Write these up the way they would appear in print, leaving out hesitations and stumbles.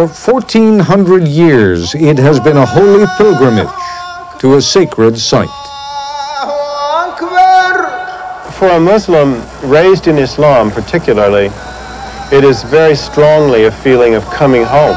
For 1,400 years, it has been a holy pilgrimage to a sacred site. For a Muslim raised in Islam particularly, it is very strongly a feeling of coming home.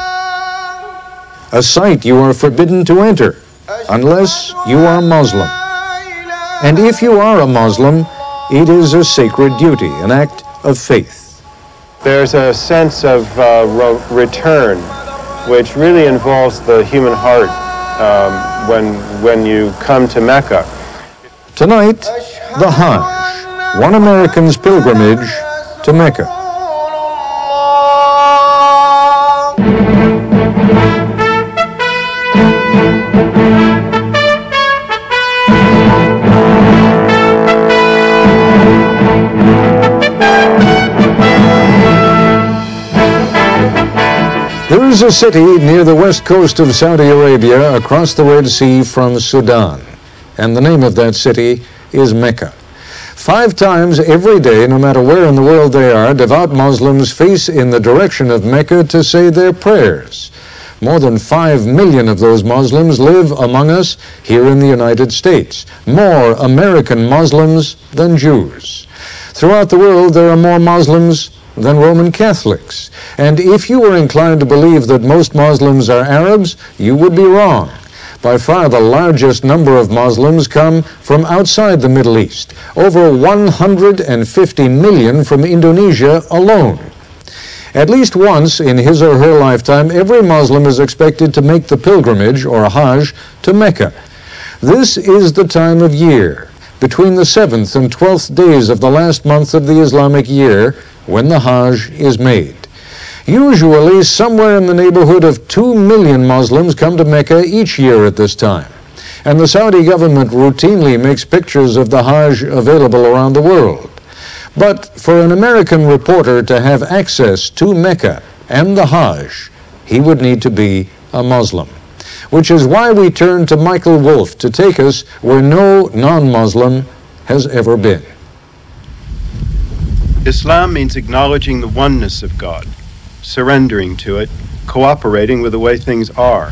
A site you are forbidden to enter unless you are Muslim. And if you are a Muslim, it is a sacred duty, an act of faith. There's a sense of return, which really involves the human heart when you come to Mecca. Tonight, the Hajj, one American's pilgrimage to Mecca. There is a city near the west coast of Saudi Arabia across the Red Sea from Sudan, and the name of that city is Mecca. 5 times every day, no matter where in the world they are, devout Muslims face in the direction of Mecca to say their prayers. More than 5 million of those Muslims live among us here in the United States. More American Muslims than Jews. Throughout the world, there are more Muslims than Roman Catholics. And if you were inclined to believe that most Muslims are Arabs, you would be wrong. By far the largest number of Muslims come from outside the Middle East, over 150 million from Indonesia alone. At least once in his or her lifetime, every Muslim is expected to make the pilgrimage, or Hajj, to Mecca. This is the time of year, between the 7th and 12th days of the last month of the Islamic year, when the Hajj is made. Usually, somewhere in the neighborhood of 2 million Muslims come to Mecca each year at this time. And the Saudi government routinely makes pictures of the Hajj available around the world. But for an American reporter to have access to Mecca and the Hajj, he would need to be a Muslim. Which is why we turn to Michael Wolff to take us where no non-Muslim has ever been. Islam means acknowledging the oneness of God, surrendering to it, cooperating with the way things are.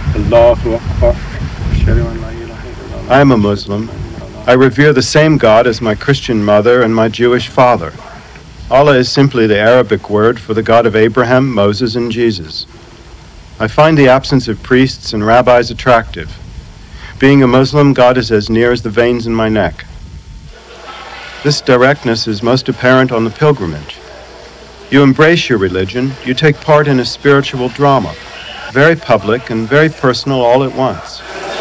I am a Muslim. I revere the same God as my Christian mother and my Jewish father. Allah is simply the Arabic word for the God of Abraham, Moses, and Jesus. I find the absence of priests and rabbis attractive. Being a Muslim, God is as near as the veins in my neck. This directness is most apparent on the pilgrimage. You embrace your religion, you take part in a spiritual drama, very public and very personal all at once.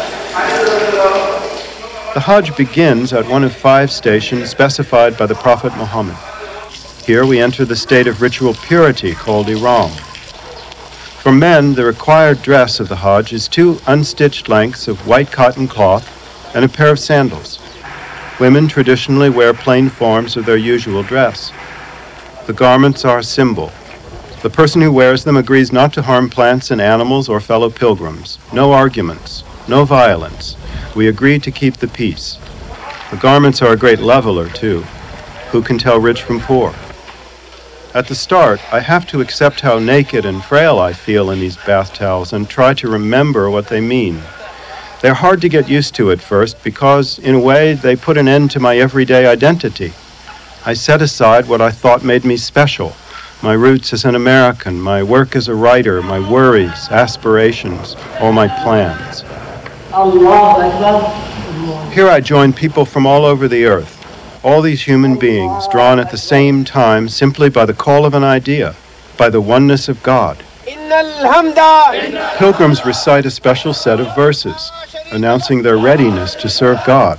The Hajj begins at one of 5 stations specified by the Prophet Muhammad. Here we enter the state of ritual purity called Ihram. For men, the required dress of the Hajj is 2 unstitched lengths of white cotton cloth and a pair of sandals. Women traditionally wear plain forms of their usual dress. The garments are a symbol. The person who wears them agrees not to harm plants and animals or fellow pilgrims. No arguments, no violence. We agree to keep the peace. The garments are a great leveler, too. Who can tell rich from poor? At the start, I have to accept how naked and frail I feel in these bath towels and try to remember what they mean. They're hard to get used to at first because, in a way, they put an end to my everyday identity. I set aside what I thought made me special, my roots as an American, my work as a writer, my worries, aspirations, all my plans. Here I join people from all over the earth, all these human beings drawn at the same time simply by the call of an idea, by the oneness of God. Pilgrims recite a special set of verses, announcing their readiness to serve God.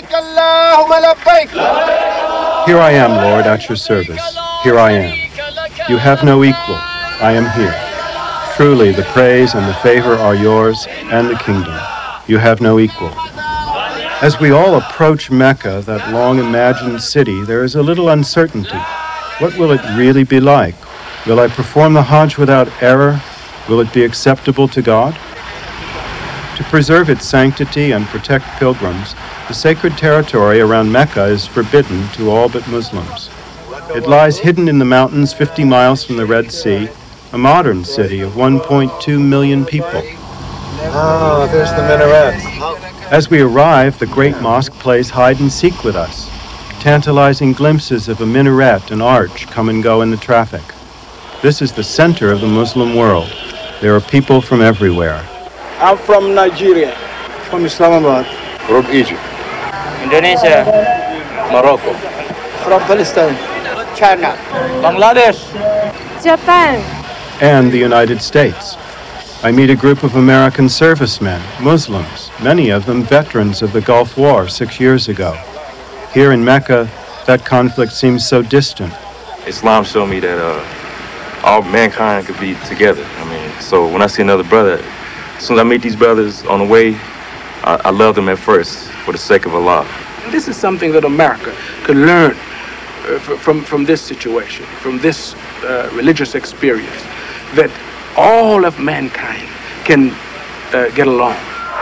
Here I am, Lord, at your service. Here I am. You have no equal. I am here. Truly, the praise and the favor are yours, and the kingdom. You have no equal. As we all approach Mecca, that long-imagined city, there is a little uncertainty. What will it really be like? Will I perform the Hajj without error? Will it be acceptable to God? To preserve its sanctity and protect pilgrims, the sacred territory around Mecca is forbidden to all but Muslims. It lies hidden in the mountains 50 miles from the Red Sea, a modern city of 1.2 million people. Oh, there's the minaret. As we arrive, the great mosque plays hide and seek with us. Tantalizing glimpses of a minaret and arch come and go in the traffic. This is the center of the Muslim world. There are people from everywhere. I'm from Nigeria, from Islamabad. From Egypt. Indonesia. Morocco. From Palestine. China. Bangladesh. Japan. And the United States. I meet a group of American servicemen, Muslims, many of them veterans of the Gulf War 6 years ago. Here in Mecca, that conflict seems so distant. Islam showed me that all mankind could be together. So when I see another brother, as soon as I meet these brothers on the way, I love them at first for the sake of Allah. This is something that America could learn from this situation, from this religious experience, that all of mankind can get along.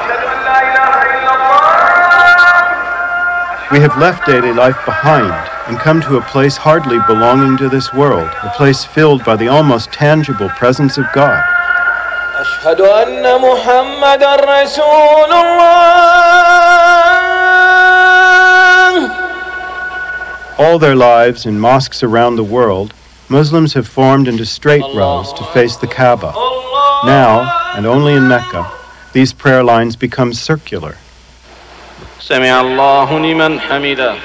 We have left daily life behind and come to a place hardly belonging to this world, a place filled by the almost tangible presence of God. أشهد أن محمدًا رسول الله. All their lives in mosques around the world, Muslims have formed into straight rows to face the Kaaba. Now, and only in Mecca, these prayer lines become circular. سمع الله لمن حمده.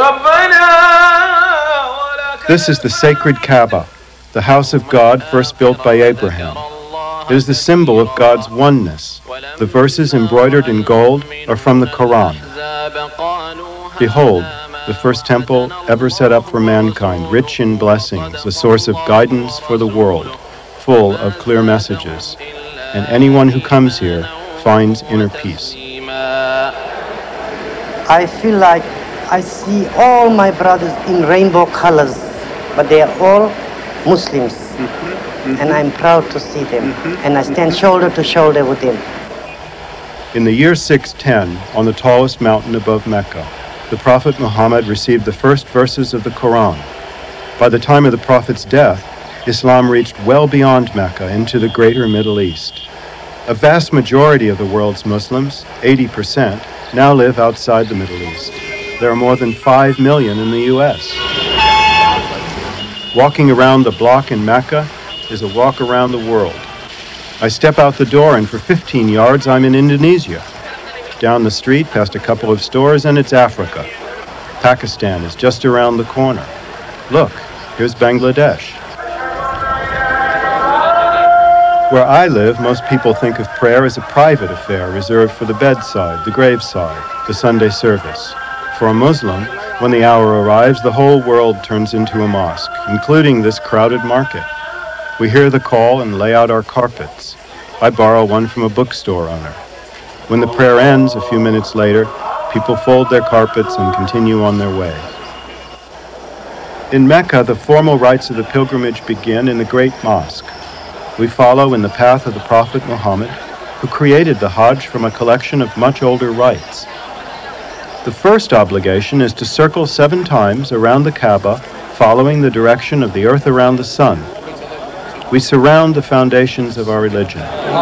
This is the sacred Kaaba, the house of God first built by Abraham. It is the symbol of God's oneness. The verses embroidered in gold are from the Quran. Behold, the first temple ever set up for mankind, rich in blessings, a source of guidance for the world, full of clear messages. And anyone who comes here finds inner peace. I feel like I see all my brothers in rainbow colors, but they are all Muslims. And I'm proud to see them. And I stand shoulder to shoulder with them. In the year 610, on the tallest mountain above Mecca, the Prophet Muhammad received the first verses of the Quran. By the time of the Prophet's death, Islam reached well beyond Mecca into the greater Middle East. A vast majority of the world's Muslims, 80%, now live outside the Middle East. There are more than 5 million in the U.S. Walking around the block in Mecca is a walk around the world. I step out the door and for 15 yards I'm in Indonesia. Down the street, past a couple of stores, and it's Africa. Pakistan is just around the corner. Look, here's Bangladesh. Where I live, most people think of prayer as a private affair reserved for the bedside, the graveside, the Sunday service. For a Muslim, when the hour arrives, the whole world turns into a mosque, including this crowded market. We hear the call and lay out our carpets. I borrow one from a bookstore owner. When the prayer ends, a few minutes later, people fold their carpets and continue on their way. In Mecca, the formal rites of the pilgrimage begin in the Great Mosque. We follow in the path of the Prophet Muhammad, who created the Hajj from a collection of much older rites. The first obligation is to circle 7 times around the Kaaba, following the direction of the earth around the sun. We surround the foundations of our religion.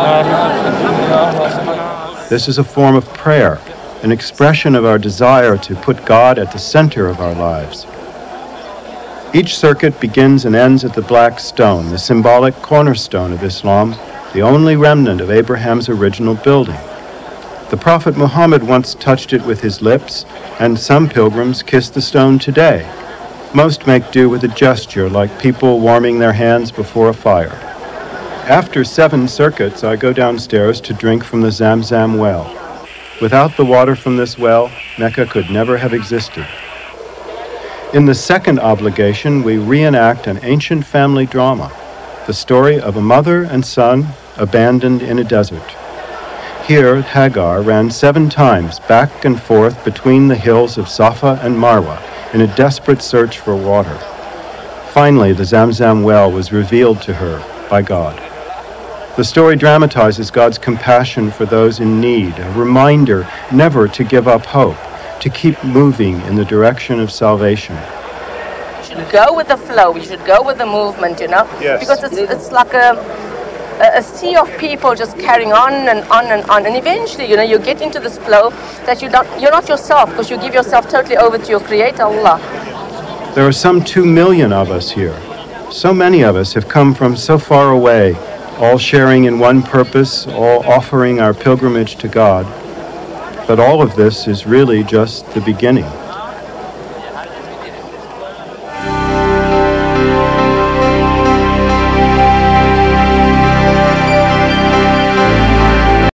This is a form of prayer, an expression of our desire to put God at the center of our lives. Each circuit begins and ends at the Black Stone, the symbolic cornerstone of Islam, the only remnant of Abraham's original building. The Prophet Muhammad once touched it with his lips, and some pilgrims kiss the stone today. Most make do with a gesture, like people warming their hands before a fire. After 7 circuits, I go downstairs to drink from the Zamzam well. Without the water from this well, Mecca could never have existed. In the second obligation, we reenact an ancient family drama, the story of a mother and son abandoned in a desert. Here, Hagar ran 7 times back and forth between the hills of Safa and Marwa in a desperate search for water. Finally, the Zamzam well was revealed to her by God. The story dramatizes God's compassion for those in need, a reminder never to give up hope, to keep moving in the direction of salvation. should go with the flow. We should go with the movement, you know? Yes. Because it's like a sea of people just carrying on and on and on. And eventually, you know, you get into this flow that you're not yourself, because you give yourself totally over to your Creator, Allah. There are some 2 million of us here. So many of us have come from so far away, all sharing in one purpose, all offering our pilgrimage to God. But all of this is really just the beginning.